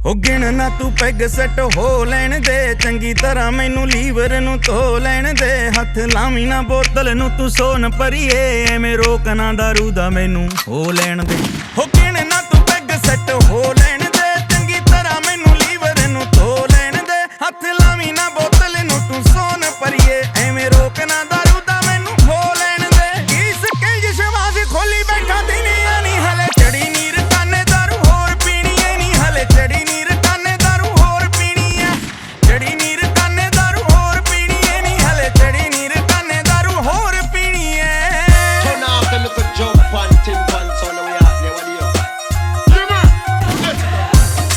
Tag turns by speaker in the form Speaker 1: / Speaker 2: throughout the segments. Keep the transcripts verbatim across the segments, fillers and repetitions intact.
Speaker 1: ਹੋ ਗਿਣ ਨਾ ਤੂੰ ਪੈਗ ਸੈੱਟ ਹੋ ਲੈਣ ਦੇ, ਚੰਗੀ ਤਰ੍ਹਾਂ ਮੈਨੂੰ ਲੀਵਰ ਨੂੰ ਧੋ ਲੈਣ ਦੇ। ਹੱਥ ਲਾਵੀਂ ਨਾ ਬੋਤਲ ਨੂੰ ਤੂੰ ਸੋਨ ਭਰੀਏ, ਐਵੇਂ ਰੋਕ ਨਾ ਦਾਰੂ ਦਾ ਮੈਨੂੰ ਹੋ ਲੈਣ ਦੇ। ਹੋ ਗਿਣ ਨਾ ਤੂੰ ਪੈਗ ਸੈੱਟ ਹੋ ਲੈਣ ਦੇ, ਚੰਗੀ ਤਰ੍ਹਾਂ ਮੈਨੂੰ ਲੀਵਰ ਨੂੰ ਧੋ ਲੈਣ ਦੇ। ਹੱਥ ਲਾਵੀਂ ਨਾ ਬੋਤਲ ਨੂੰ ਤੂੰ ਸੋਨ ਭਰੀਏ, ਐਵੇਂ ਰੋਕ ਨਾ ਦਾਰੂ ਦਾ ਮੈਨੂੰ ਹੋ ਲੈਣ ਦੇ। ਇਸ ਕੇ ਵਿਸ਼ਵਾਸ ਖੋਲੀ ਬੈਠਾ ਦਿਨੀਆਂ ਨੀ ਹਲੇ ਚੜੀ ਨੀਰ ਕਾਨੇ ਦਾਰੂ ਹੋਰ ਪੀਣੀ ਏ ਨੀ ਹਲੇ ਚੜੀ ਨੀਰ ਕਾਨੇ ਦਾਰੂ ਹੋਰ ਪੀਣੀ ਆ। ਚੜੀ ਨੀਰ ਕਾਨੇ ਦਾਰੂ ਹੋਰ ਪੀਣੀ ਏ ਨੀ ਹਲੇ ਚੜੀ ਨੀਰ ਕਾਨੇ ਦਾਰੂ ਹੋਰ ਪੀਣੀ ਏ।
Speaker 2: Turn off them little jump and ting pan son we out there what do you? Yeah man, let's go.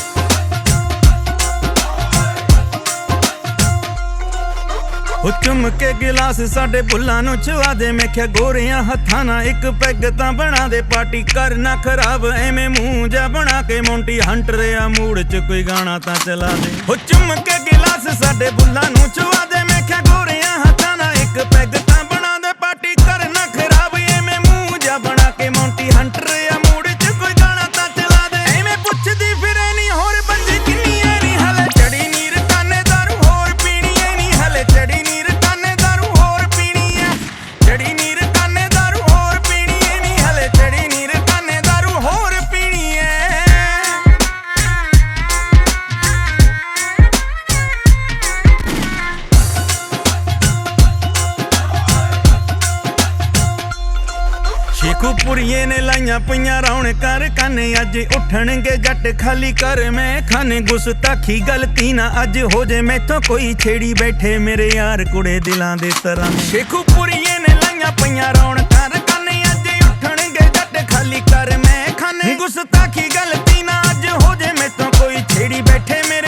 Speaker 1: ਉਹ ਚੁੰਮ ਕੇ ਗਿਲਾਸ ਸਾਡੇ ਬੁੱਲਾਂ ਨੂੰ ਚੁਆ ਦੇ, ਮੈਂ ਕਿਹਾ ਗੋਰਿਆਂ ਹੱਥਾਂ ਨਾਲ ਇੱਕ ਪੈਗ ਤਾਂ ਬਣਾ ਦੇ। ਪਾਰਟੀ ਕਰ ਨਾ ਖਰਾਬ ਐਵੇਂ ਮੂੰਹ ਜਾ ਬਣਾ ਕੇ, ਮੌਂਟੀ ਹੰਟਰ ਆ ਮੂਡ ਚ ਕੋਈ ਗਾਣਾ ਤਾਂ ਚਲਾ ਦੇ। ਉਹ ਚੁੰਮ ਕੇ ਗਿਲਾਸ ਸਾਡੇ ਬੁੱਲਾਂ ਨੂੰ ਚੁਆ ਦੇ, ਮੈਂ ਕਿਹਾ ਗੋਰਿਆਂ ਹੱਥਾਂ ਨਾਲ ਇੱਕ ਪੈਗ ਤਾਂ ਬਣਾ ਦੇ। ਪਾਰਟੀ ਕਰ ਨਾ ਖਰਾਬ ਐਵੇਂ ਮੂੰਹ ਜਾ ਬਣਾ ਕੇ, ਮੌਂਟੀ ਹੰਟਰ ਆ ਮੂਡ ਚ ਕੋਈ ਗਾਣਾ ਤਾਂ ਚਲਾ ਦੇ। ਐਵੇਂ ਪੁੱਛਦੀ ਫਿਰੇ ਨੀ ਹੋਰ ਬੰਜੀ ਕਿੰਨੀ ਐ ਨੀ ਹਲੇ ਚੜੀ ਨੀਰ ਕਾਨੇ ਦਾਰੂ ਹੋਰ ਪੀਣੀ ਐ ਨੀ ਹਲੇ ਚੜੀ ਨੀਰ ਕਾਨੇ ਦਾਰੂ ਹੋਰ ਪੀਣੀ ਐ। ਚੜੀ ਨੀਰ ਕਾਨੇ ਦਾਰੂ ਹੋਰ ਪੀਣੀ ਐ ਨੀ ਹਲੇ ਚੜੀ ਨੀਰ ਕਾਨੇ ਦਾਰੂ ਹੋਰ ਪੀਣੀ ਐ। ਸ਼ੇਖੂਪੁਰੀਏ ਨੇ ਲਾਈਆਂ ਪਈਆਂ ਰੌਣਕਾਂ ਕਾਨੇ, ਅੱਜ ਉੱਠਣਗੇ ਜੱਟ ਖਾਲੀ ਕਰ ਮੈਂ ਖਾਨੇ। ਗੁਸਤਾਖੀ ਗਲਤੀ ਨਾ ਅੱਜ ਹੋ ਜੇ ਮੈਥੋਂ ਕੋਈ, ਛੇੜੀ ਬੈਠੇ ਮੇਰੇ ਯਾਰ ਕੁੜੇ ਦਿਲਾਂ ਦੇ ਤਰ੍ਹਾਂ। ਸ਼ੇਖੂਪੁਰੀਏ ਨੇ ਲਾਈਆਂ ਪਈਆਂ ਰੌਣਕਾਂ ਕਾਨੇ, ਅੱਜ ਉੱਠਣਗੇ ਜੱਟ ਖਾਲੀ ਕਰ ਮੈਂ ਖਾਨੇ। ਗੁਸਤਾਖੀ ਗਲਤੀ ਨਾ ਅੱਜ ਹੋ ਜੇ ਮੈਥੋਂ ਕੋਈ, ਛੇੜੀ ਬੈਠੇ ਮੇਰੇ